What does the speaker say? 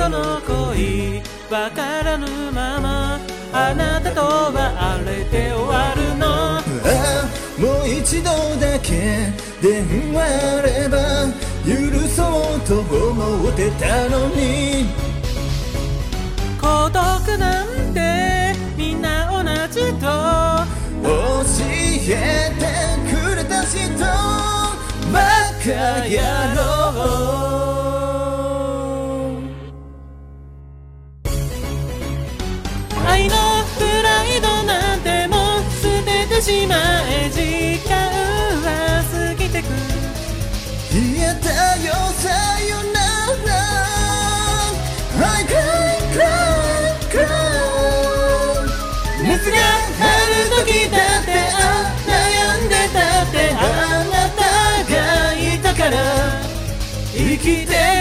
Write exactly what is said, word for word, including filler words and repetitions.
この恋わからぬままあなたとはあれで終わるの。 ああもう一度だけ電話あれば許そうと思ってたのに。 孤独なんてみんな同じと教えてくれた人バカ野郎。 愛のプライドなんてもう捨ててしまえ。時間は過ぎてく。 言えたよさよなら I cry cry cry 熱がある時だってあ悩んでたってあなたがいたから生きて